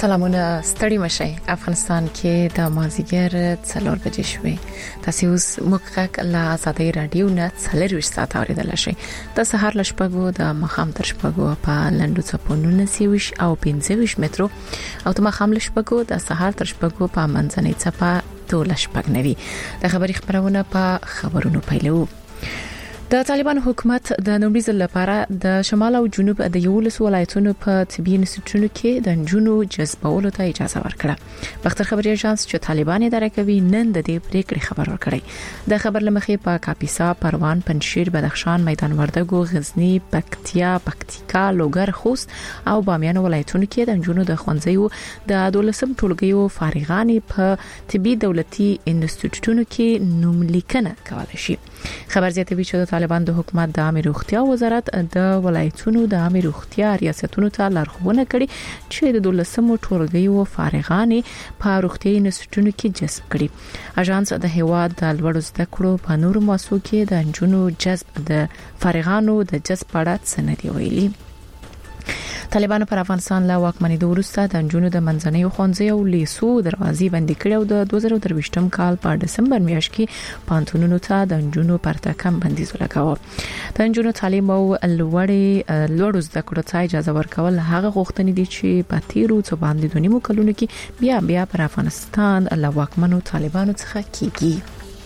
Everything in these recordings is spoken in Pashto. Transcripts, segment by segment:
سلامونه ستړي مشي افغانستان کې د مازیګر 4 بجې شوې تاسو اوس مخکک لا آزادۍ رادیو نه 4 ساعت اوریدل شي د سهار لشپغو د مخام تر شپغو په لندو چپونو سیوش او 25 مترو او د مخام لشپغو د سهار تر شپغو په منځنۍ چپا ټول شپغ نوي د خبري خبرونه په خبرونو پیلو د طالبان حکومت د نومریز لپاره د شمال او جنوب د یولس ولایتونو په طبي انسټیټیوټونو کې د جنونو جذبولو ته اجازه ورکړه. بختر خبري اژانس چې طالبان اداره کوي نن د دې پریکړې خبر ورکړي. د خبر لمخې په کاپیسا، پروان، پنجشیر، بدخشان، میدان وردګو، غزنی، پکتیا، پکتیکا، لوګر، خوست او بامیان ولایتونو کې د جنونو د خوندزیو د 12 ټولګیو فارغان په طبي دولتي انسټیټیوټونو کې نوم لیکنه کولای شي. خبر زیاتوي چې طالبان د حکومت د عامه روغتیا وزارت د ولایتونو د عامه روغتیا ریاستونو ته لارښوونه کړې چې د 12 ټولګیو فارغان په روغتي انسټیټیوټونو کې جذب کړي. اژانس د هیواد د لوړو زده کړو په نورو مؤسسو کې د انجونو جذب د فارغانو د جذب په اړه سند ویلي. طالبانو پر افغانستان لا واکمنۍ وروسته د انجونو د منځنۍ خوندزي او لیسو دروازې بندي کړې او د 2023م کال په دسمبر میاشت کې پانتونونو ته د انجونو پرتکم بندیز لګاوه. د انجونو تعلیم او لوړو زده کړو ته اجازه ورکول هغه غوښتنې دي چې په تیرو څو باندې دونیمو کلونو کې بیا پر افغانستان لا واکمنو طالبانو څخه کیږي.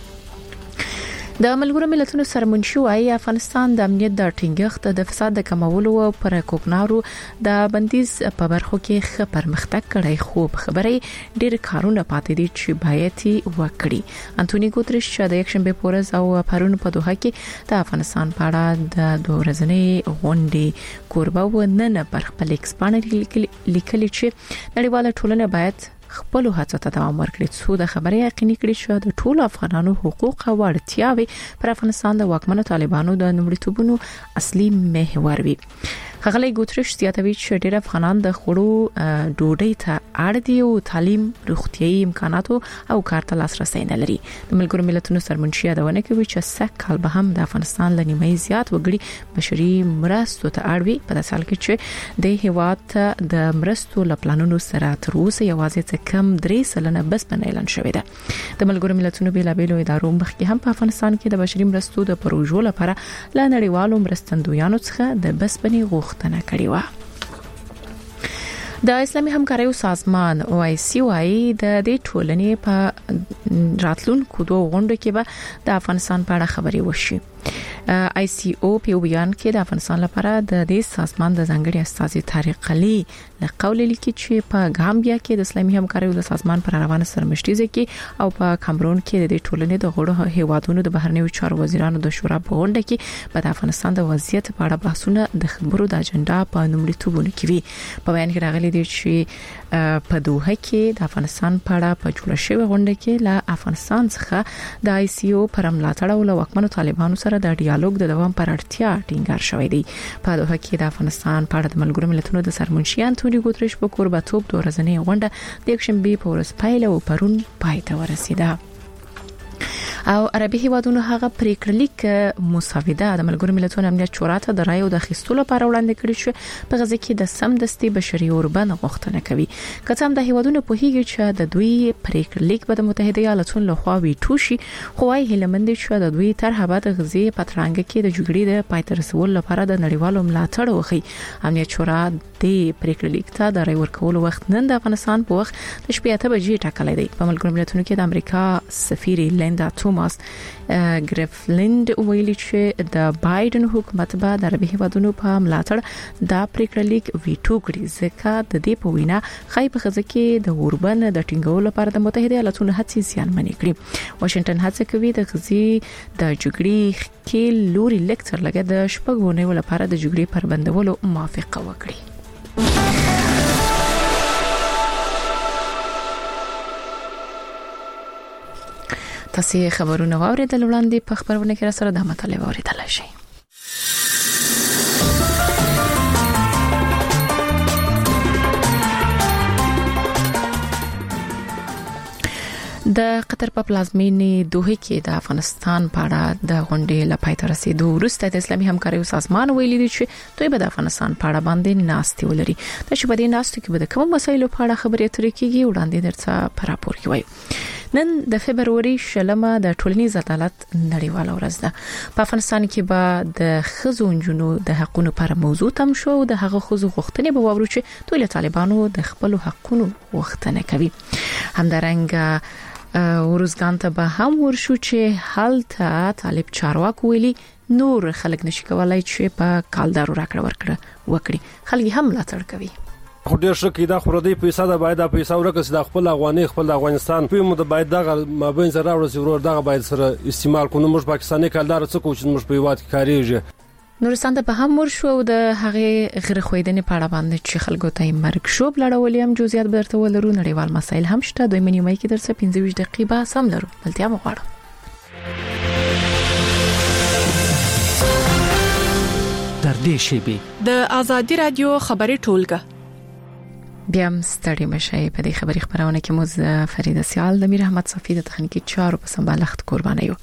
د ملګرو ملتونو سرمنشي وايي افغانستان د امنیت د ټینګښت د فساد د کمولو او پر کوکنارو د بندیز په برخو کې ښه پرمختګ کړی خو خبري ډېر کارونه پاتې دي چې باید وکړي. انټونی ګوتریش د یکشنبه پورز او پرون په دوحه کې د افغانستان په اړه د دوه ورځې غونډې کوربه و نن پر خپل ایکسپانر لیکلي چې نړیواله ټولنه باید خپل هڅو ته دوام ورکړي څو د خبرې یقیني کړي چې د ټولو افغانانو حقوق او اړتیاوې پر افغانستان د واکمنو طالبانو د نومړیتوبونو اصلي محور وي. خغلی ګوتریش زیاتوي چې ډېر افغانان د خړو ډوډۍ ته اړ دي او تعلیم، روغتيایي امکاناتو او کار ته لاسرسي نه لري. د ملګرو ملتونو سرمنشي یادونه کوي چې سږ کال به هم د افغانستان لنیمه زیات وګړي بشري مرستو ته اړ وي په داسې حال کې چې د هیواد د مرستو لپلانونو سره تر اوسه یوازې کم 3% بس په اعلان شوې ده. د ملګرو ملتونو بیلابېلو ادارو مخکې هم په افغانستان کې د بشري مرستو د پروژو لپاره ل نړیوالو مرستندویانو څخه د بسپنې غوښتنه کړې و. د اسلامي همکاریو سازمان OIC د دې ټولنې په راتلونکو دوه غونډو کې به د افغانستان په اړه خبري وشي. ICO په بیان کې د افغانستان لپاره د دې سازمان د ځانګړي استازي طارق علي له قول لیکي چې په ګامبیا کې د اسلامي همکاریو د سازمان پر روانه سرمشتيزه کې او په کامرون کې د ټولنې د غړو هیوادونو د بهرنیو چارو وزیرانو د شورا په غونډه کې په افغانستان د وضعیت په اړه بحثونه د خبرو د اجنډا په نومړیتوبونو کې وي. په بیان کې راغلي دي چې په دوحه کې د افغانستان په اړه په جوړه شوی غونډه کې له افغانستان څخه د ICO پر ملاتړ او له واکمنو طالبانو سره د ډیالوګ د دوام پر اړتیا ټینګار شوی دی. په دوحه کې د افغانستان په اړه د ملګرو ملتونو د سرمنشي انټونی ګوتریش په کوربتوب دوه ورځنۍ غونډه د یکشنبه په ورځ پیل او پرون پای ته ورسیده. او عربي هیوادونو هغه پریکړه لیک مساوده د ملګرو ملتونو امنیت شورا ته د رایو د خستلو لپاره وړاندې کړی چې په غزه کې د سمدستي بشري اوربند غوښتنه کوي. کڅم د هیوادونو په هیګه چې د دوی پریکړه لیک به د متحده ایالاتونو لخوا ویټو شي خو وايي هلمند چې د دوی طرحه به د غزه په ترانګ کې د جګړې د پای ته رسولو لپاره د نړیوالو ملاتړ وخی. امنیت شورا د پریکړه لیک ته د رای ورکولو وخت نن د افغانستان په وخت د 8 بجې ټاکلی دی. په ملګرو ملتونو کې د امریکا سفیر لیندا توماس ګریفلند ویلي چې د بایدن حکومت به د عربي هیوادونو په ملاتړ د پریکړه لیک ویټو کړي ځکه د دې په وینا خای په غزه کې د اوربند د ټینګولو لپاره د متحده ایالاتونو هڅې زیانمنې کړي. واشنگټن هڅه کوي د غزې د جګړې کې لوري لیکچر لګه د شپږونې لپاره د جګړې پر بندولو موافقه وکړي. تاسو خبرونه واوریدل وړاندې په خبرونه کې سره د مطالعه واوریدل شي. د قطر په پلازمینې دوحه کې د افغانستان په اړه د غونډې لپاره تر رسیدو وروسته د اسلامي همکارۍ سازمان ویلي دی چې دوی به د افغانستان په اړه باندې ناستې ولري. د شپږ ناستو کې به د کوم مسایلو په اړه خبرې اترې کیږي وړاندې درته په راپور کې وایو. نن د فبرवरी 16 د ټولنیز عدالت نړیواله ورځ ده. په افغانستان کې به د ښځو انجونو د حقونو پر موضوع تم شو. د هغه ښځو غوښتنې به وورو چې دوی له طالبانو د خپل حقونو غوښتنه کوي. همدارنګه ورزګان ته به هم ورشو چې حالته طالب چارواکو ویلي نور خلک نشي کولای چې په کالدارو راکړه ورکړه وکړي. خلک هم ملاتړ کوي. خو ډیر شکه دا خورده پیسې دا باید د پیسې ورکړي د خپل افغاني خپل افغانستان په مو د باید دغه مابین سره راوړي ورور دغه باید سره استعمال کوو. موږ پاکستاني کالدار څه کوو چې موږ په یوات کې کاریږي. نورستان ته په هم ورشو د هغه غیر خویدنې په اړه باندې چې خلکو ته مرګ شوب لړولې هم جزئیات برته ولرو. نړیوال مسایل هم شته. دوی منیمای کې درسه 15 دقیقې به سم لرو. بلتیا مغواړم. در دې شیبه د ازادي رادیو خبري ټولګه بیا ستړي مشي په دې خبري خبرونه کې موږ فرید سیال د میر احمد صفی د تخنیکی چارو په سمبالښت قربانه یو.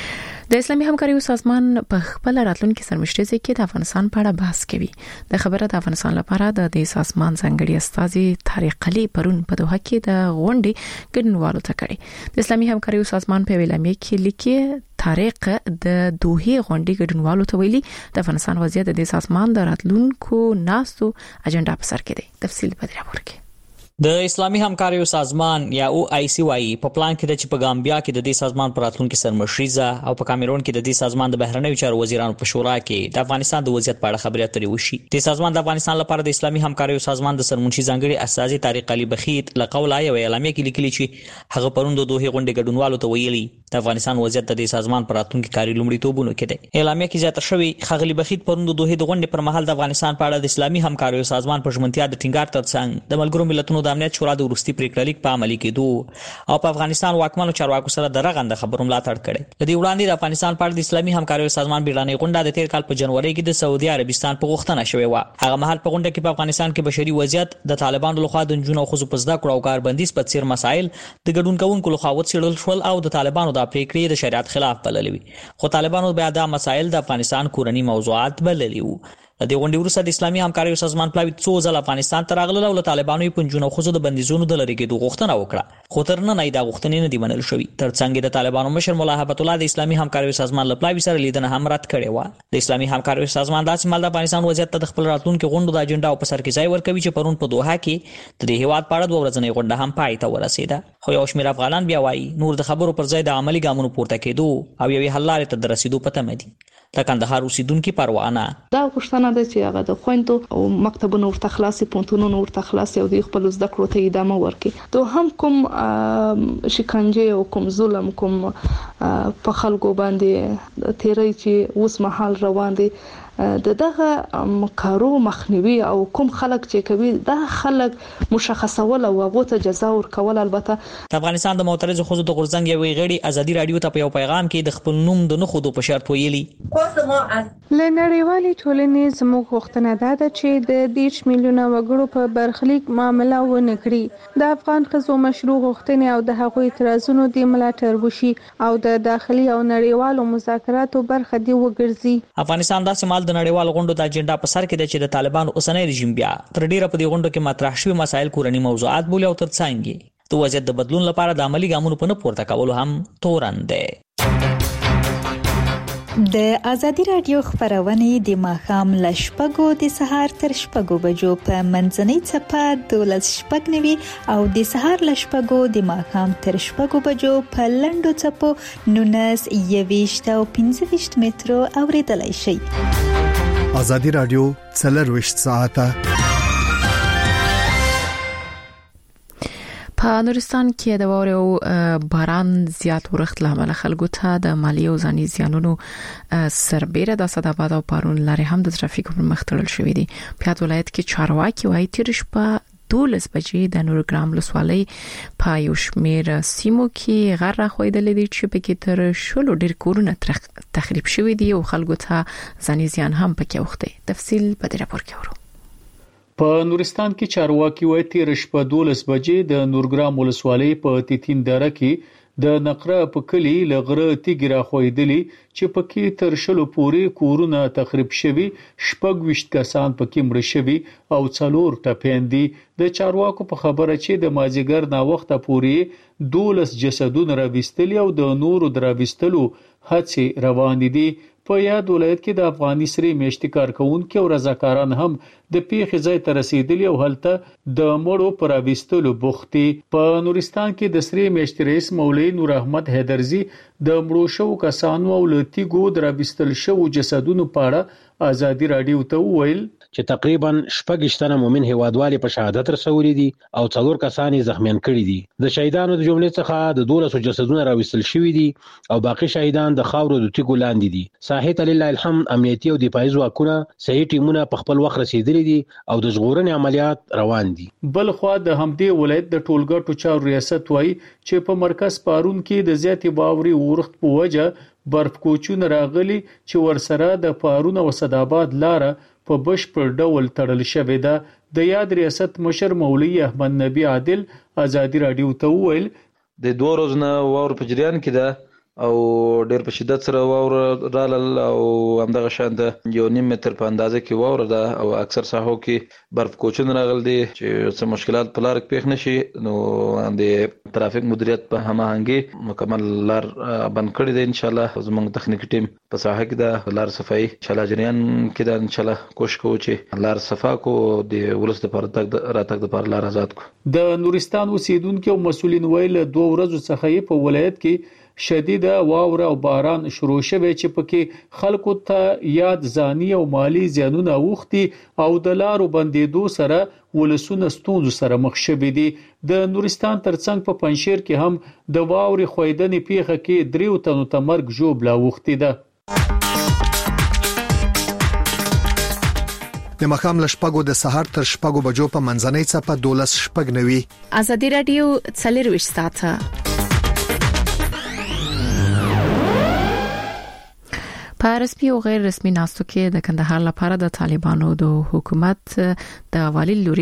د اسلامي همکارۍ سازمان په خپل راتلونکي سرمشتي کې د افغانستان په اړه بحث کوي. د خبره د افغانستان لپاره د دې سازمان ځانګړي استاذي طارق علي پرون په دوحه کې د غونډې ګډونوالو ته کړي. د اسلامي همکارۍ سازمان په ویلامې کې لیکي طارق د دوحه غونډې ګډونوالو ته ویلي د افغانستان وضعیت د سازمان د راتلونکو ناستو اجنډا په سر کې دی. تفصیل په دې راپور کې. د اسلامي همکارۍ سازمان یا او آی سی واي په پلان کې د چې په ګامبیا کې د دې سازمان پر راتلونکي سرمشریزه او په کامرون کې د دې سازمان د بهرنیو چارو وزیرانو په شورا کې د افغانستان د وضعیت په اړه خبرې اترې وشي. د سازمان د افغانستان لپاره د اسلامي همکارۍ سازمان د سرمنشي ځانګړي استاذي طارق علي بخیت لقول یو اعلامیه کې لیکلي چې هغه پروند د دوه غونډې ګډونوالو ته ویلي د افغانستان وضعیت د دې سازمان پر راتلونکي کاري لومړیتوبونه کې دی. اعلامیه کې زیاته شوی خغلی بخیت پروند د دوه غونډې پر مهال د افغانستان په اړه د اسلامي همکارۍ سازمان په ژمنتیا د ټینګار ترڅنګ د ملګرو ملتونو د امنیت شورا د پریکړه لیک په عملي کېدو او په افغانستان واکمنو چارواکو سره د رغنده خبرو ملاتړ کړي. د دې وړاندې د افغانستان په اړه د اسلامي همکارۍ سازمان بیړنۍ غونډه د تیر کال په جنوري کې د سعودي عربستان په غوښتنه شوې و. هغه مهال په غونډه کې په افغانستان کې بشري وضعیت د طالبانو لخوا د جنونو خو په زده کړو او کاربندیز په څیر مسایل د ګډون کوونکو لخوا وڅېړل شول او د طالبانو د پریکړې د شریعت خلاف بللې وي. خو طالبانو بیا دا مسایل د افغانستان کورنی موضوعات بللي وو. د دې غونډې وروسته د اسلامي همکارۍ سازمان پلاوی څو ځله افغانستان ته راغله او طالبانو په جنونو خو د بندیزونو د لری کېدو غوښتنه وکړه. خو تر نن دا غوښتنې نه دی منل شوې. ترڅنګ د طالبانو مشر مولا هبت الله د اسلامي همکارۍ سازمان لپاره سره لیدنه هم رد کړې و. د اسلامي همکارۍ سازمان داسې مال د افغانستان وضعیت ته د خپل راتلونکو غونډو د اجنډا او په سر کې ځای ورکوي چې پرون په دوحه کې د دې هیواد په اړه د ورځنۍ غونډه هم پای ته ورسیده. خو یو شمېر افغانان بیا وایي نور د خبرو پر ځای د عملی ګامونو پورته کېدو او یوې حل لارې ته د رسیدو پته مدي. د کندهار اوسیدونکو پروانه دا غوښتنه ده چې هغه د خويندو او مکتبونو ورته خلاصي پونتونونو ورته خلاصي او د خپل زده کړو ته ادامه ورکړي. ته هم کوم شکنجه او کوم ظلم کوم په خلکو باندې تیري چې اوس مهال روان دي دغه کارو مخنیوي او کوم خلک چې کوي دا خلک مشخصول او هغه ته جزا ورکول. البته د افغانستان د معترض خو د غورځنګ یوې غړي ازادي رادیو ته په یو پیغام کې د خپل نوم د نه خودو په شرط ویلي لنړیوالې ټولنې زموږ غوښتنه ده چې د 10 میلیونه وګړو په برخلیک معامله ونه کړي. د افغان ښځو مشروع غوښتنې او د هغوی اعتراضونو د ملاتړ وشي او د داخلي او نړیوالو مذاکراتو برخه دی وګرځي. افغانستان د سیمال د نړیوال غونډو د اجنډا په سر کې د چې د طالبانو اوسنۍ رژیم بیا تر ډیره په دې غونډو کې مطرح شوی مسایل کورنی موضوعات بولی او ترڅنګ د وضعیت د بدلون لپاره د عملی ګامونو په نه پورته کولو هم تورن دی. د ازادي رادیو خبرونه د ماښام ل شپږو د سهار تر شپږو بجو په منځنۍ چپه 12:09 او د سهار ل شپږو د ماښام تر شپږو بجو په لندو چپو 19:20 او 15 مترو اوریدلای شئ. ازادي رادیو 24 ساعته په نورستان کې د واورې او باران زیات ورښت لامل خلکو ته د مالی او ځاني زیانونو سربېره د اسداباد او پارون لارې هم د ترافیک پر مخ تړل شوې دي. په یاد ولایت کې چارواکي وايي تیر شپه 12 بجې د نورګرام لسوالۍ په یو شمېر سیمو کې غر راخویدل دي چې په کې تر شلو ډیر کورونه تخریب شوي دي او خلکو ته ځاني زیان هم پکې وخته. تفصیل په دې راپور کې ورو. په نورستان کې چارواکي وایي تیر شپه 12 بجې د نورګرام ولسوالۍ په تیتین دره کې د نقره په کلی لغره تیګ راخویدلی چې پکې تر شلو پورې کورونه تخریب شوي، 26 کسان پکې مړه شوي او 4 ټپیان دي. د چارواکو په خبره چې د مازیګر نا وخته پورې 12 جسدونه راوستلي او د نورو دراوستلو هڅې روان دي. په یاد ولایت کې د افغاني سری میشتي کارکونکو او رضاکاران هم د پیښې ځای ته رسیدلي او هلته د مړو پر اوستلو بوختي. په نورستان کې د سری میشتي رئیس مولوی نور احمد حیدرزي د مړو شو کسانو او لتیګو دراوستل شو جسدونو په اړه ازادي رادیو ته وویل چې تقریبا 26 تنه مومن هیوادوالي په شهادت رسولي دي او 4 کسان زخمیان کړي دي. د شهیدانو د جملې څخه د 12 جسدونه راوستل شوي دي او باقي شهیدان د خاورو د تیګو لاندې دي. ساحه لله الحمد امنیتي او دفاعي ځواکونه صحیح ټیمونه په خپل وخت رسیدلي دي او د ژغورنې عملیات روان دي. بل خو د همدې ولایت د ټولګټو چارو ریاست وایي چې په مرکز پارون کې د زیاتې باوري ورښت په وجه برف کوچونه راغلي چې ورسره د پارون او صداباد لاره په بشپړ ډول تړل شوې ده. د یاد ریاست مشر مولوی احمد نبی عادل ازادي رادیو ته وویل د 2 ورځې واور په جریان کې ده او ډېر په شدت سره واور رالل او همدغه شان د 1.5 متر په اندازه کې واور ده او اکثر ساحو کې برف کوچونه راغلي دي چې څه مشکلات په لار کې پیښ نشي. نو د ترافیک مدیریت په هماهنګي مکمل لار بند کړی دی. ان شاء الله زموږ تخنیکی ټیم په ساحه کې د لار صفایي ان شاء الله جریان کې ده. ان شاء الله کوشش کوو چې لار صفا کو د ولس لپاره راتګ لپاره لار آزاد کو. د نورستان اوسیدونکو مسولین ویل 2 ورځې څخه په ولایت کې شدیده واوره او باران شروع شوه چې پکې خلکو ته یاد ځاني او مالی زیانونه اوختي او د لارو بندیدو سره ولسونه ستونزو سره مخ شوي دي. د نورستان ترڅنګ په پنځشیر کې هم د واوري خویدنې پیښه کې 3 تنو ته مرګ ژوبله اوختي ده. د مخام لشپګو د سحر تر شپګو بجو په منځنۍ څپه 12 شپګ نوي. ازادي رادیو 24 ساعته په رسمي او غیر رسمي ناستو کې د کندهار لپاره د طالبانو د حکومت د والي لوري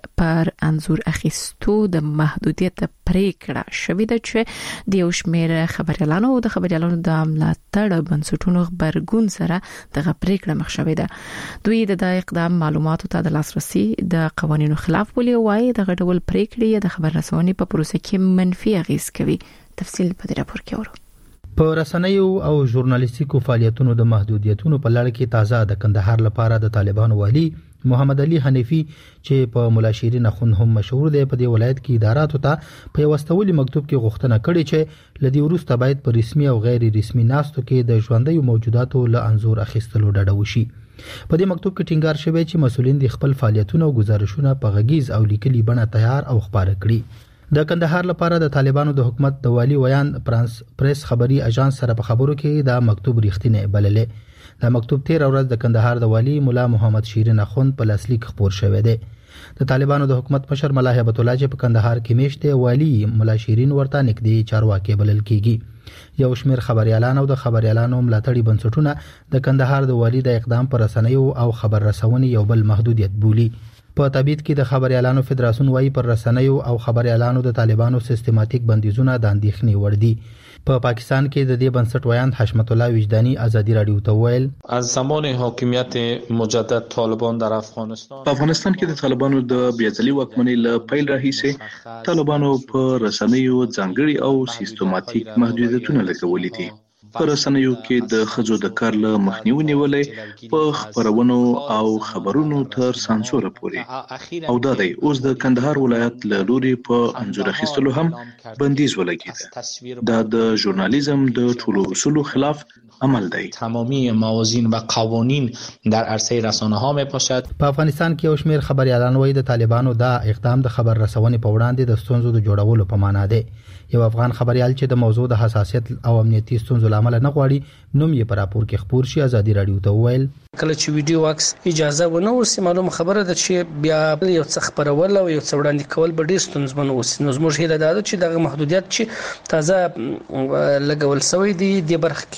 پر انزور اخیستو د محدودیت پریکړه شوې ده چې د یو شمېر خبريالانو او د خبريالانو د ملاتړ بنسټونو خبرګون سره د پریکړه مخ شوې ده. دوی د اقدام معلوماتو ته د لاسرسي د قوانینو خلاف بولی وایي د غډول پریکړې د خبر رسونې په پروسه کې منفي اغیز کوي. تفصیل په دې راپور کې اورو. په رسنیو او ژورنالیستیکو فعالیتونو د محدودیتونو په لړ کې تازه د کندهار لپاره د طالبانو والی محمد علي حنیفي چې په مولا شیرین اخوند هم مشهور دی په دې ولایت کې اداراتو ته په واستولي مکتوب کې غوښتنه کړې چې لدی ورسته باید په رسمي او غیر رسمي ناستو کې د ژوندۍ موجوداتو له انزور اخیستلو ډډه وشي. په دې مکتوب کې ټینګار شوی چې مسولین د خپل فعالیتونو او گزارشونه په غږیز او لیکلي بڼه تیار او خبره کړي. د کندهار لپاره د طالبانو د حکومت د والی ویان پریس خبري اژانس سره په خبرو کې دا مکتوب ریښتینی بللې. دا مکتوب 13 ورځ د کندهار د والی مولا محمد شیرین اخوند په لاسلیک خبر شوی دی. د طالبانو د حکومت مشر ملا هیبت الله چې په کندهار کې میشته والی مولا شیرین ورته نږدې چارواکي بلل کیږي. یو شمېر خبريالان او د خبريالانو ملاتړي بنسټونه د کندهار د والی د اقدام پر رسنیو او خبر رسونې یو بل محدودیت بولي. په تابعیت کې د خبريالانو فدراسیون وايي پر رسنیو او خبريالانو د طالبانو سیستماتیک بندیزونه د اندېښنې وړ دي. په پاکستان کې د دې بنسټ ویاند حشمت الله وجدانی ازادي رادیو ته ویل از زمان حاکمیت مجدد طالبان در افغانستان په افغانستان کې د طالبانو د بیاځلي واکمنۍ له پیل راهیسې طالبانو په رسنیو ځانګړي او سیستماتیک محدودیتونه لګولي دي. په رسنیو کې د خځو د کار له مخنیوي ولې په خبرونو او خبرونو تر سانسور پورې او دا دی اوس د کندهار ولایت له لوري په انزور اخیستلو هم بندیز ولګیده. دا د ژورنالیزم د ټولو اصولو خلاف عمل دی. تمامی موازین و قوانین در عرصه رسانه ها میپاشد. په افغانستان کې یو شمېر خبريالان وایي د طالبانو دا اقدام د خبر رسونې په وړاندې د ستونزو د جوړولو په معنا دی. یو افغان خبريال چې د موضوع د حساسیت او امنیتي ستونزو لامل نه غواړي نوم یې پر راپور کې خبر شي. ازادي رادیو ته ویل کله چې ویډیو عکس اجازه ونه ورسي معلومه خبره ده چې بیا یو څه خبرول او یو څه وړاندې کول به ډیر ستونزمن وسی. نو زموږ هیله ده چې دغه محدودیت چې تازه لګول شوی دی د برخ کې یو څه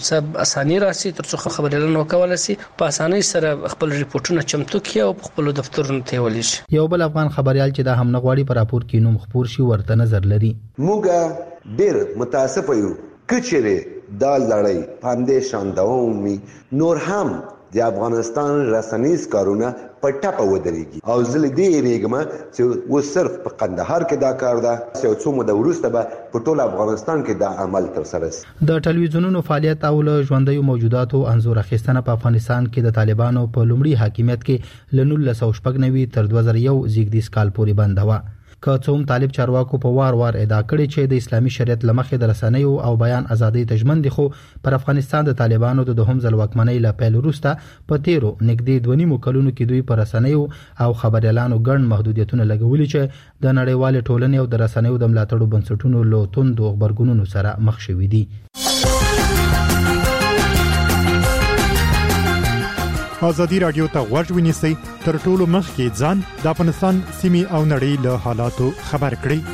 څه اساني راسي ترڅو خبرونه وکول شي په اسانۍ سره خپل ریپورتونه چمتو کړي او خپل دفترونو ته ولېږي. یو بل افغان خبريال چې دا هم نغواړي پر راپور کې نوم خبر شي ورته نظر لري. موږ ډېر متاسف یو کچره دا لړۍ باندې شاندومي نور هم د افغانستان رسنیز کارونه په ټاپه ودرېږي او زه دې ریګم چې و صرف په قندهار کې دا کار ده چې څو مده وروسته به په ټول افغانستان کې دا عمل تر سره شي. د ټلویزیونونو فعالیت او ژوندۍ موجوداتو انزور اخیستنه په افغانستان کې د طالبانو په لومړي حاکمیت کې ل 1990 تر 2001 زیږدیز کال پورې بند و. که څوم طالب چارواکو په وار ادعا کړي چې د اسلامي شریعت لمخې د رسنیو او بیان ازادي تضمین دي، خو پر افغانستان د طالبانو د دوهم ځل واکمنۍ له پیل وروسته په تیرو نږدې 2.5 کلونو کې دوی پر رسنیو او خبريالانو ګڼ محدودیتونه لګولي چې د نړیوال ټولنې او د رسنیو د ملاتړو بنسټونو له توندو خبرګونونو سره مخ شوي دي. ازادي رادیو ته غوږ ونیسئ تر ټولو مخکې ځان د افغانستان سیمې او نړۍ له حالاتو خبر کړئ.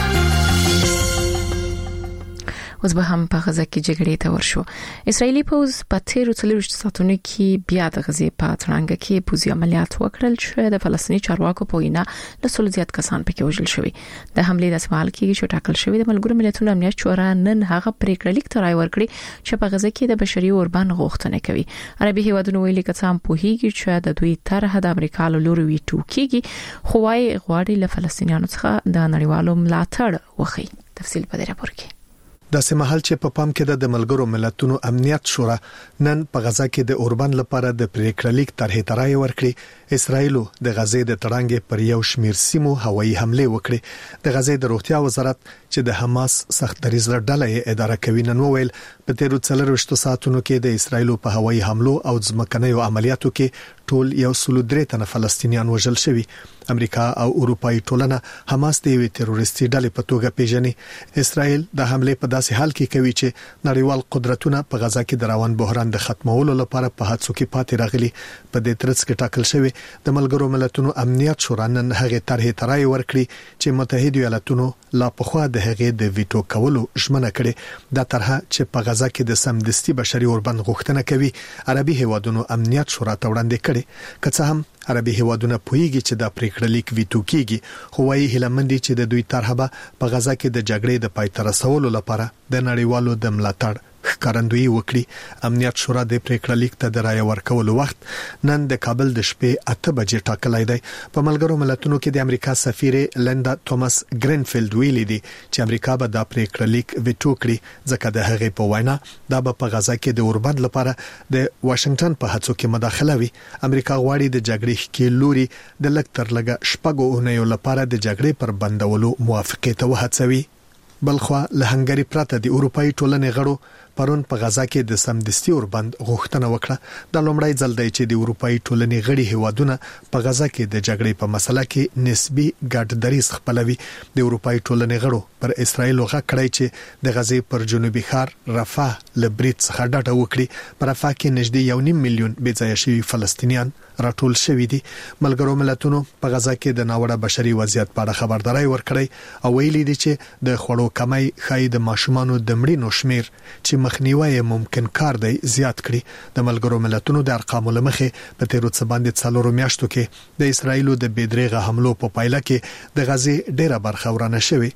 اوس به هم په غزه کې جګړې ته ورشو. اسرایلی پوز په تیرو 40 ساعتونو کې بیا د غزې په تړانګه کې پوزي عملیات وکړل چې د فلسطیني چارواکو په وینا له سلو زیات کسان پکې وژل شوي. د حملې د سوال کې چې ټاکل شوی د ملګرو ملتونو امنیت شورا نن هغه پریکړه لیک تر ورکړي چې په غزه کې د بشري اوربان غوښتنه کوي. عربي هیوادونو ویلي کسان په هیګي چې د دوی طرح د امریکا له لوري وی ټوکيږي خو وايي غواړي له فلسطینیانو څخه د نړیوالو ملاتړ وخی. تفصیل په دې راپور کې. د سیمهال چې په پام کې د ملګرو ملتونو امنیت شورا نن په غزا کې د اوربان لپاره د پریکړه لیک طرح ورکړي. اسرایل د غزې د تړانګې پر یو شمیر سیمو هوایي حمله وکړي. د غزې د روغتیا وزارت چې د حماس سخت دریځ ډلې اداره کوي نن وویل په تیرو 40 ساعتونو کې د اسرایل په هوایي حملو او ځمکنیو عملیاتو کې ټول 103 تنه فلسطینیان وژل شوي. امریکا او اروپאי ټولنه حماس د یوې تروریستي ډلې په توګه پیژني. اسرایل د حمله په داسې حال کې کوي چې نړیوال قدرتونه په غزا کې د روان بحران د ختمولو لپاره په هڅو کې پاتې راغلي. په دې ترڅ کې ټاکل شوی د ملګرو ملتونو امنیت شورا نن هغه طرح ورکړي چې متحده ایالاتونو لا پخوا د هغه د ویټو کولو ژمنه کړې. دا طرح چې په غزا کې د سمدستي بشري اوربند غوښتنه کوي عربي هیوادونو امنیت شورا ته وړاندې کړي. که څه هم عربي هیوادونه پوهیږي چې دا پریکړه لیک ویټو کیږي، خو وايي هلمندي چې د دوی طرح به په غزا کې د جګړې د پای ته رسولو لپاره د نړیوالو د ملاتړ ښکارندویي وکړي. امنیت شورا د پریکړه لیک ته د رائے ورکولو وخت نن د کابل د شپې 8 بجې ټاکلای دی. په ملګرو ملتونو کې د امریکا سفیر لیندا توماس ګرینفیلد ویلي دي چې امریکا به د پریکړه لیک ویټو کړي ځکه د هغې په وینا دا به په غزا کې د اوربند لپاره د واشنگټن په هڅو کې مداخله وي. امریکا غواړي د جګړې کې لوري د لکتر لګه شپږو اونیو لپاره د جګړې پر بندولو موافقه ته وهڅوي. بلخوا له هنګری پرته د اروپאי ټولنې غړو پرون په غزا کې د سمدستي اوربند غوښتنه وکړه. د لومړی ځل دی چې د اروپאי ټولنې غړي هیوادونه په غزا کې د جګړې په مسله کې نسبی ګډ دریځ خپلوي. د اروپאי ټولنې غړو پر اسرایل غږ کړی چې د غزې پر جنوبي ښار رفح له برید څخه ډډه وکړي. په رفح کې نږدې 1.5 میلیون بېځایه شوي فلسطینیان راټول شوي دي. ملګرو ملتونو په غزا کې د ناوړه بشري وضعیت په اړه خبرداري ورکړی او ویلي دي چې د خوړو کمای خای د ماشومانو د مړینو شمیر چې مخنیوي ممکن کار دی زیات کړي. د ملګرو ملتونو د ارقامو لمخې په تیرو څه باندې 4 میاشتو کې د اسرایل د بېدریغه حملو په پایله کې د غزې ډیره برخه ورانه شوې.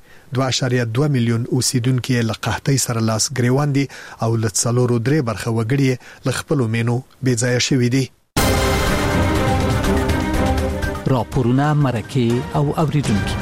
2.2 میلیون اوسیدونکو له قحطۍ سره لاس ګریوان دي او له 4.3 برخه وګړي له خپل مینو بېځایه شوي دي. راپورونه مرکه او اوریدونکو.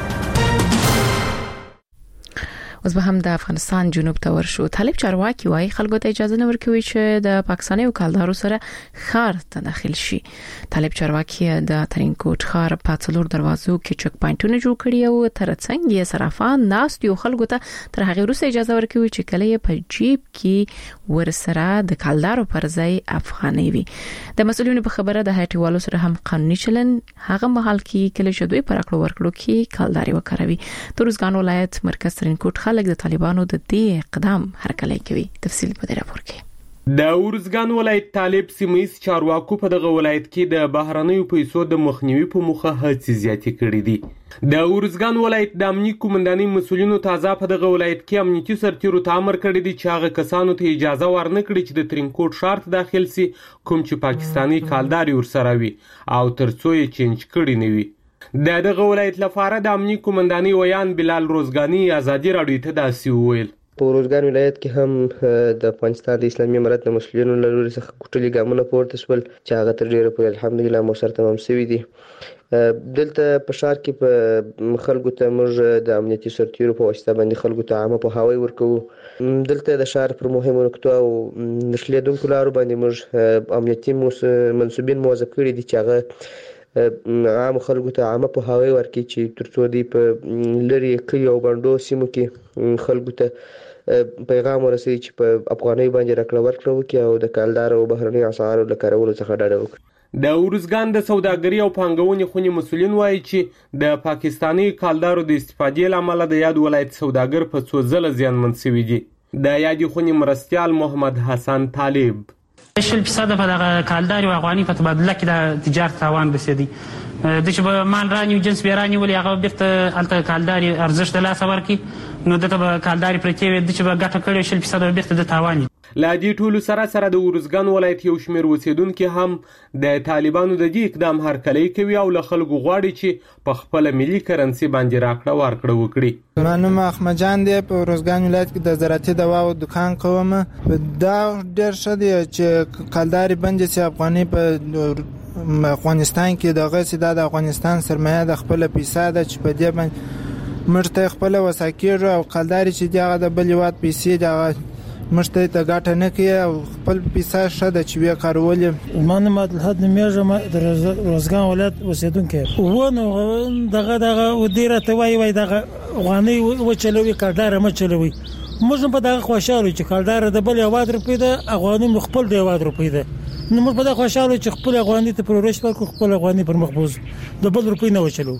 اوس به هم د افغانستان جنوب ته ورشو. طالب چارواکي وايي خلکو ته اجازه نه ورکوي چې د پاکستاني وکالدارو سره خار ته داخل شي. طالب چارواکي د ترینکوټ خار په څلور دروازو کې چک پاینټونه جوړ کړي او ترڅنګ یې صرافان ناس یو خلکو ته تر هغه وروسته اجازه ورکوي چې کله په جیب کې ورسره د کالدارو پر ځای افغاني وي. د مسؤلینو په خبره د هټیوالو سره هم قانوني چلن هغه مهال کې کله چې دوی پر اکړو ورکړو کې کالداري وکړوي. تروزګان ولایت مرکز ترینکوټ خلک د طالبانو د دې اقدام هرکلی کوي. تفصیل په دې راپور کې. د ارزګان ولایت طالب سیمه‌یز چارواکو په دغه ولایت کې د بهرنیو پیسو د مخنیوي په موخه هڅې زیاتې کړې دي. د ارزګان ولایت د امنیت قومندانۍ مسؤلینو تازه په دغه ولایت کې امنیتي سرتیرو ته امر کړی دی چې هغه کسانو ته اجازه ورنه کړي چې د ترینکوټ ښار ته داخل سي کوم چې پاکستاني کالداري ورسره وي او ترڅو یې چینج کړي نه وي. د دغه ولایت لپاره د امنیت قومندانۍ ویان بلال روزګانی ازادي راډیو ته داسې وویل. په ارزګان ولایت کې هم د افغانستان د اسلامي امارت د مسؤلینو له لوري څخه کوټلي ګامونه پورته شول چې هغه تر ډیره پورې الحمدلله موثر تمام شوي دي. دلته په ښار کې په خلکو ته موږ د امنیتي سرتیرو په واسطه باندې خلکو ته عامه پوهاوی ورکوو. دلته د ښار پر مهمو نقطو او نښلېدونکو لارو باندې موږ امنیتي منصوبین موظف کړي دي چې هغه عام خلکو ته عامه پوهاوی ورکړي چې ترڅو دوی په لرې کلیو او بڼډو سیمو کې خلکو ته پیغام ورسوي چې په افغانۍ باندې راکړه ورکړه وکړي او د کالدار او بهرنیو اسعارو له کارولو څخه ډډه وکړي. د ارزګان د سوداګري او پانګونې خونې مسؤلین وایي چې د پاکستاني کالدارو د استفادې له امله د یاد ولایت سوداګر په څو ځله زیانمن شوي دي. د یادې خونې مرستیال محمد حسن طالب 40% په دغه کالداري او افغاني په تبادله کې د تجارت تاوان رسېدی. د چې به مال رانیو جنس بیا رانیولي هغه بیرته هلته کالداري ارزښت د لاسه ورکړي نو دته به کالداري پرتې وي د چې به ګټه کړې 40% به بیرته د تاوان. له دې ټولو سره د ارزګان ولایت یو شمېر اوسېدونکي هم د طالبانو د دې اقدام هرکلی کوي او له خلکو غواړي چې په خپله ملي کرنسي باندې راکړه ورکړه وکړي. زما نوم احمد جان دی. په ارزګان ولایت کې د زراعتي دواو دکان کوم. دا ډېر ښه دی چې کالداري بندې سي افغاني په افغانستان کې دغه سي د افغانستان سرمایه د خپل پیسې ده چې په دې باندې موږ ته خپل وساکیږو او کالداري چې دغه د بل هېواد پیسې دغه موږ ته ګټه نه کوي او خپل پیسې ښه ده چې ویې کارولې. ما نوم عبدالحد نومیږم د ارزګان ولایت اوسېدونکی ونه دغه ودې راته وایي دغه افغانۍ وچلوي کالداره مه چلوي. موږ په دغه خوشحاله چې کالداره د بل هېواد روپۍ ده افغانۍ مو خپل د هېواد روپۍ ده. نو موږ په دغه خوشحاله چې خپل افغانۍ ته پرورش ورکړو خپل افغانۍ پر مخ بوځو د بل روپۍ نه وچلو.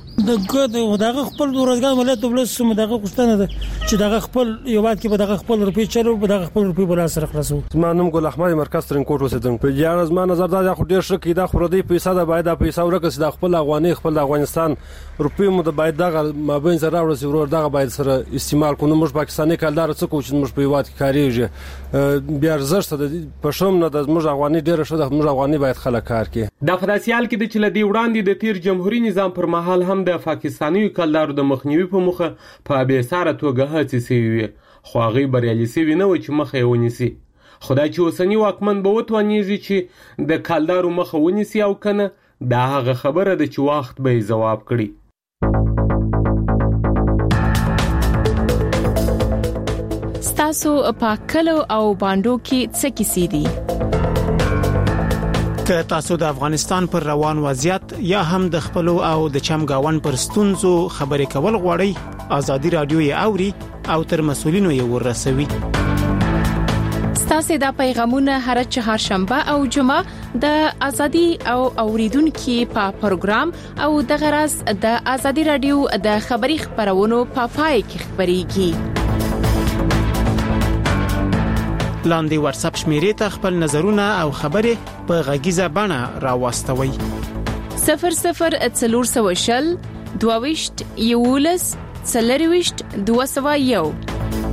دغه خپل ارزګان ولایت ولس مو دغه غوښتنه ده چې دغه خپل هېواد کې به دغه خپل روپۍ چلو په دغه خپل روپۍ به لاس سره خلاصو. زما نوم ګل احمد مرکز ترینکوټ اوسېدونکی. په یاره زما نظر دا خو ډېر ښه کړي دا خو ردی پیسه ده باید دا پیسه ورکړي چې د خپل افغانۍ خپل د افغانستان روپۍ مو د باید دغه مابین سره راوړي چې ورور دغه باید سره استعمال کړو. موږ پاکستاني کالدار څه کوو چې موږ په هېواد کې کارېږي بیا ارزښت ده په شوم نه د موږ افغانۍ ډېره ښه ده موږ افغانۍ باید خلک کار کړي. دا په داسې حال کې ده چې له دې وړاندې د تیر جمهوري نظام پر مهال هم د پاکستاني کالدارو د مخنیوي په موخه په بېساره توګه هڅې شوې وې خو هغوی بریالي شوي نه وو چې مخه یې ونیسي. خدای چې اوسني واکمن به وتوانیږي چې د کالدارو مخه ونیسي او کنه دا هغه خبره ده چې وخت به یې ځواب کړي. ستاسو په کلو او باندو کې څه کیسې دي؟ که تاسو د افغانستان پر روان وضعیت یا هم د خپل او د چمګاون پر ستونزو خبرې کول غواړئ ازادي رادیو یې اوري او تر مسؤلینو یې ورسوي. ستاسو د پیغامونه هر چهارشنبه او جمعه د ازادي او اوریدونکو په پروګرام او د غرض د ازادي رادیو د خبري خبرونو په پای کې خبريږي. لاندې واتس اپ شمیرې ته خپل نظرونه او خبرې په غږیزه بڼه راوستوي. 0040 22 یولس 40 201.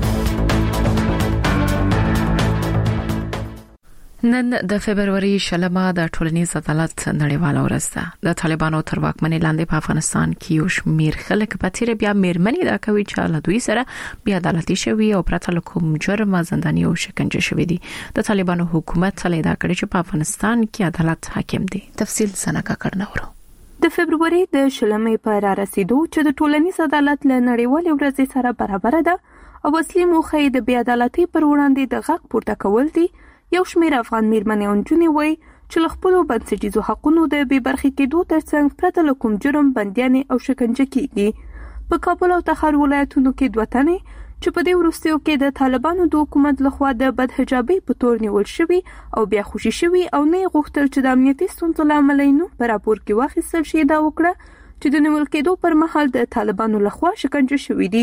نن د فبرवरी 16 د ټولنیز عدالت نړیواله ورځ ده. د طالبانو تر واکمنۍ لاندې په افغانستان کې یو شمېر خلک په تیر بیا مېرمنې دا کوي چې له دوی سره بیا عدالتي شوی او پرته له کوم جرم زنداني او شکنجه شوی دي. د طالبانو حکومت څخه دا کړی چې په افغانستان کې عدالت حاکم دی. تفصیل سنکا کړنورو. د فبرवरी د 16 په را رسیدو چې د ټولنیز عدالت له نړیوالې ورځې سره برابر ده او اصلي موخه د بیا عدالتي پر وړاندې د غږ پورته کول دي. یو شمېر افغان مېرمنې او نجونې وایي چې له خپلو بنسټیزو حقونو د بې برخې کېدو ترڅنګ پرته له کوم جرم بندیانې او شکنجه کیږي. په کابل او تخار ولایتونو کې 2 تنې چې په دې وروستیو کې د طالبانو د حکومت لخوا د بدحجابۍ په تور نیول شوي او بیا خوشي شوي او نه غوښتل چې د امنیتي ستونزو له امله نوم په راپور کې واخیستل شي. دا وکړه چې د نیول کېدو پر مهال د طالبانو لخوا شکنجه شوي دي.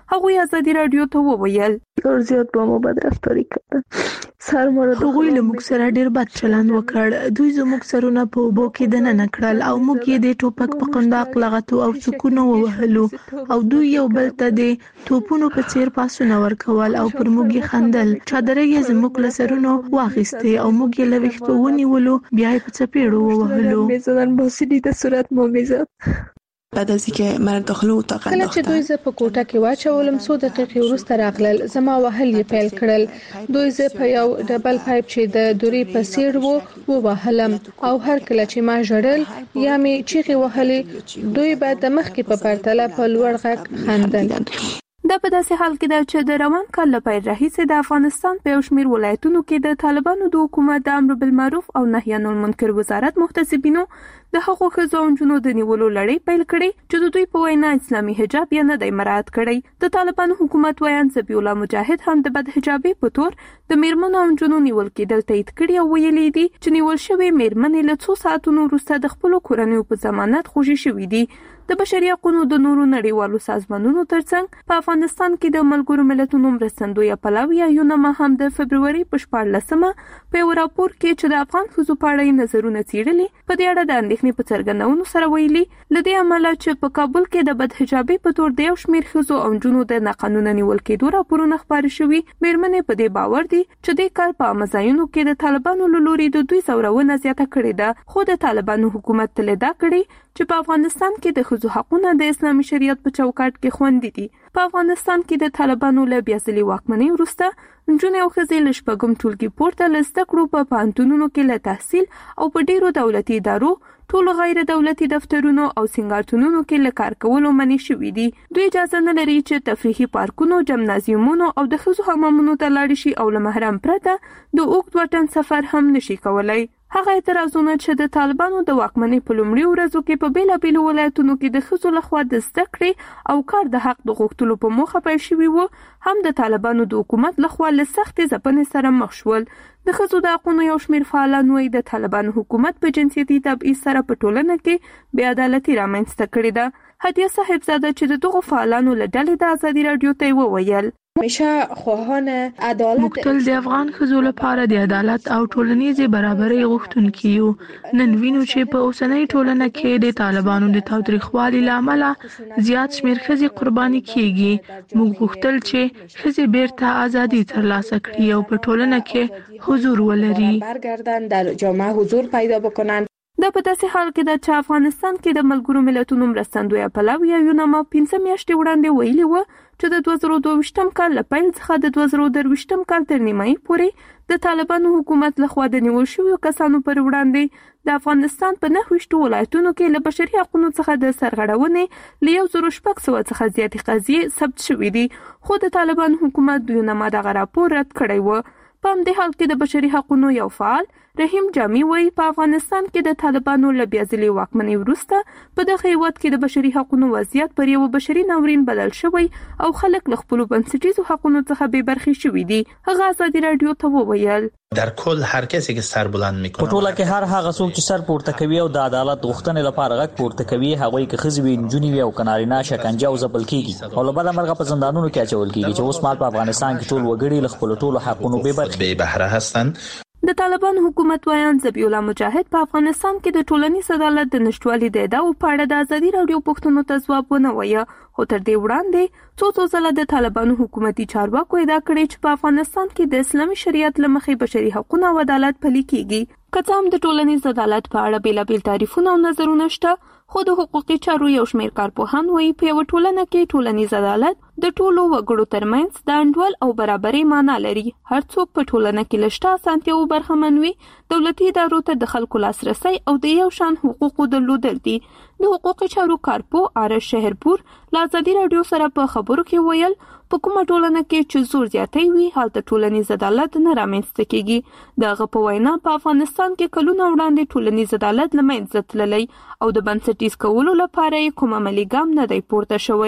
هغوی ازادي رادیو ته وویل ډېر زیات به مو بدرفتاری کړه هغوی له موږ سره ډېر بد چلند وکړ. دوی زموږ سرونه په اوبو کې دننه کړل او موږ یې د ټوپک په قنداق لغتو او سکونو ووهلو او دوی یو بل ته د توپونو په څیر پاسونه ورکول او پر موږ یې خندل. چادرې یې زموږ له سرونو واخیستې او موږ یې له ویښتو ونیولو، بیا یې په څپېړو ووهلو. میزدن باسیدی د صورت ما میزد. بعد از اینکه مرا داخل اتاق کله چې دوی زه په کوټه کې واچولم څو دقیقې وروسته راغلل. زما وهل یې پیل کړل. دوی زه په یو ډبل پایپ چې د دوري په سیر وو وهلم او هر کله چې ما ژړل یا می چیغې وهلې دوی بعد د مخ کې په پرتله په لوړ غږ خندل. دا په داسې حال کې ده چې د روان کال له پیل راهیسې د افغانستان په یو شمېر ولایتونو کې د طالبانو د حکومت د امر بالمعروف او نهي عن المنکر وزارت محتسبینو د هغو ښځو او نجونو د نیولو لړۍ پیل کړې چې د دوی په وینا اسلامي حجاب یې نه دی مراعات کړی. د طالبانو حکومت ویان ذبیح الله مجاهد هم د بد حجابۍ په تور د میرمنو او نجونو نیول کېدل تایید کړي او ویلي دي چې نیول شوې میرمنې له څو ساعتونو وروسته د خپلو کورنیو په ضمانت خوشي شوي دي. د بشري حقوقو د نورو نړیوالو سازمانونو ترڅنګ په افغانستان کې د ملګرو ملتونو مرستندویه پلاوی یونما هم د فبرवरी په 14مه په یو راپور کې چې د افغان ښځو په اړه نظرونه څېړلي په دې اړه د اندېښنې په څرګندونو سره ویلي لدې عمله چې په کابل کې د بد حجابۍ په تور د یو شمېر ښځو او نجونو د ناقانونه نیول کېدو راپورونه خپاره شوي. میرمنې په دې باور دي چې د کار په عامه ځایونو کې د طالبانو له لوري د دوی زورونه زیاته کړې ده. خو د طالبانو حکومت تل دا کړی چې په افغانستان کې د ښځو حقونه د اسلامي شریعت په چوکاټ کې خوندي دي. په افغانستان کې د طالبانو له بیا ځلې واکمنۍ وروسته نجونې او ښځې له شپږم ټولګي پورته له زده کړو په پوهنتونونو کې له تحصیل او په ډیرو دولتي ادارو ټولو غیر دولتي دفترونو او سنگارتونونو کې له کار کولو منع شوي دي. دوی اجازه نه لري چې تفریحي پارکونو، جمنازیومونو او د ښځو حمامونو ته لاړ شي او له محرم پرته د اوږد وطن سفر هم نشي کولای. هغه اعتراضونه چې د طالبانو د واکمنۍ په لومړي ورځو کې په بیلابیلو ولایتونو کې د ښځو لخوا د زده کړې او کار د حق د غوښتلو په موخه پیل شوي وو هم د طالبانو د حکومت لخوا له سختې ځپنې سره مخ شول. د ښځو د حقونو یو شمېر فعالان وایي د طالبانو حکومت په جنسیتي تبعیض سره په ټولنه کې بې عدالتي رامنځته کړې ده. هدیه صاحبزاده چې د دغو فعالانو له ډلې د ازادي رادیو ته وویل همیشه خواهان عدالت موږ تل د افغان ښځو لپاره د عدالت او ټولنیزې برابرۍ غوښتونکي یو. نن وینو چې په اوسنۍ ټولنه کې د طالبانو د تاوتریخوالي له امله زیات شمېر ښځې قرباني کیږي. موږ غوښتل چې ښځې بیرته ازادي ترلاسه کړي او په ټولنه کې حضور ولري، برگردن در جامعه حضور پیدا بکنن. دا په داسې حال کې ده چې افغانستان کې د ملګرو ملتونو مرستندویه پلاوی یونما 15 میاشتې وړاندې ویلي و چې د 2022 کال له پیل څخه د 2023 کال تر نیمایي پورې د طالبانو حکومت لخوا د نیول شویو کسانو پر وړاندې د افغانستان په 9 ولایتونو کې له بشري حقوقو څخه د سرغړونې له 1600 څخه زیاتې قضیې ثبت شوې دي. خو د طالبانو حکومت د یونما دغه راپور رد کړی و. په همدې حال کې د بشري حقوقو یو فعال رحیم جامی وایي په افغانستان کې د طالبانو له بیا ځلې واکمنۍ وروسته په دغه هیواد کې د بشري حقوقو وضعیت پر یو بشري ناورین بدل شوی او خلک له خپلو بنسټیزو حقوقو څخه بې برخې شوي دي. هغه ازادي رادیو ته وویل در کل هر کسی که سر بلند میکنه په ټوله کې هر هغه څوک چې سر پورته کوي او د عدالت غوښتنې لپاره غږ پورته کوي هغوی که ښځې وي، نجونې وي او که نارینه شکنجه او ځپل کیږي او له بده مرغه په زندانونو کې اچول کیږي چې اوس مهال په افغانستان کې ټول وګړي له خپلو ټولو حقونو بې بهره هستند. د طالبانو حکومت ویان ذبیح الله مجاهد په افغانستان کې د ټولنیز عدالت د نشټوالي د ادعاو په اړه د ازادي رادیو پوښتنو ته ځواب ونه وایه. خو تر دې وړاندې څو ځله د طالبانو حکومتي چارواکو ادعا کړې چې په افغانستان کې د اسلامي شریعت له مخې بشري حقوق او عدالت پلي کیږي. که څه هم د ټولنیز عدالت په اړه بیلابیل تعریفونه او نظرونه شته، خو د حقوقي چارو یو شمېر کارپوهان وایي په یوه ټولنه کې ټولنیز عدالت د ټولو وګړو ترمنځ د انډول او برابرۍ معنا لري. هر څوک په ټولنه کې له شته اسانتیاوو برخمن وي، دولتي ادارو ته د خلکو لاسرسی او د یو شان حقوقو درلودل دي. د حقوقي چارو کارپوه آرش شهرپور له ازادي رادیو سره په خبرو کې ویل په کومه ټولنه کې چې زور زیاتی وي هلته ټولنیز عدالت نه رامنځته کیږي. د هغه په وینا په افغانستان کې کلونه وړاندې ټولنیز عدالت له منځه تللی او د بنسټیز کولو لپاره یې کوم عملي ګام نه دی پورته شوی.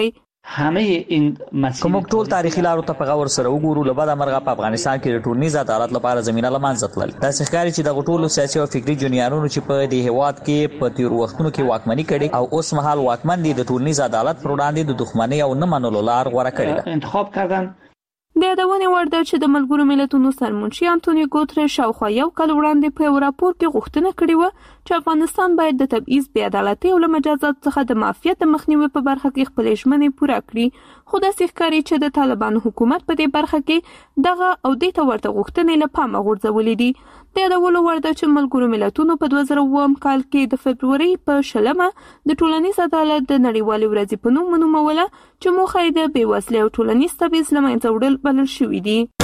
همه این مسائل کوم ټول تاریخي لارو ته په غور سره وګورو لبا د مرغه په افغانستان کې د ټولنیز عدالت لپاره زمينه لمانځه تلل دا ښکاري چې د ټولو سیاسي او فکری جنیانونو چې په دې هواد کې په تیر وختونو کې واکمني کړي او اوس مهال واکمن دي د ټولنیز عدالت پر وړاندې د دښمنۍ او نه منلو لار غوړه کړي انتخاب کردن د یادونې وړ ده چې د ملګرو ملتونو سرمنشي انټونیو ګوتریش شاوخوا یو کال وړاندې په یو راپور کې غوښتنه کړې و چې افغانستان باید د تبعیض بې عدالتۍ او له مجازات څخه د معافیت د مخنیوي په برخه کې خپلې ژمنې پوره کړي خو داسې ښکاري چې د طالبانو حکومت په دې برخه کې دغه او دې ته ورته غوښتنې له پامه غورځولې دي د یادولو وړ ده چې ملګرو ملتونو په 2009 کال کې د فبروري په 10 د ټولنیز عدالت د نړیوالې ورځې په نوم ونوموله چې موخه یې د بېوزلۍ او ټولنیز تبعیض له منځه وړل بلل شوي دي